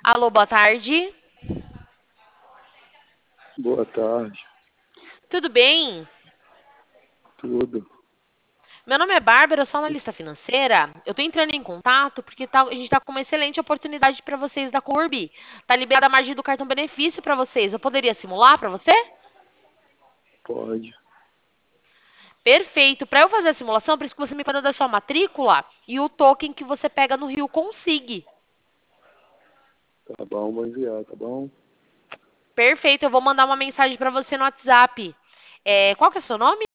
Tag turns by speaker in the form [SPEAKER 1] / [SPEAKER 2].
[SPEAKER 1] Alô, boa tarde.
[SPEAKER 2] Boa tarde,
[SPEAKER 1] Tudo bem?
[SPEAKER 2] tudo.
[SPEAKER 1] Meu nome é Bárbara, eu sou analista financeira. Eu estou entrando em contato porque a gente está com uma excelente oportunidade para vocês da Corbi. Está liberada a margem do cartão benefício para vocês. Eu poderia simular para você?
[SPEAKER 2] Pode.
[SPEAKER 1] Perfeito. Para eu fazer a simulação, eu preciso que você me manda da sua matrícula e o token que você pega no Rio Consig.
[SPEAKER 2] Tá bom, vou enviar, tá bom?
[SPEAKER 1] Perfeito, eu vou mandar uma mensagem para você no WhatsApp. Qual que é o seu nome?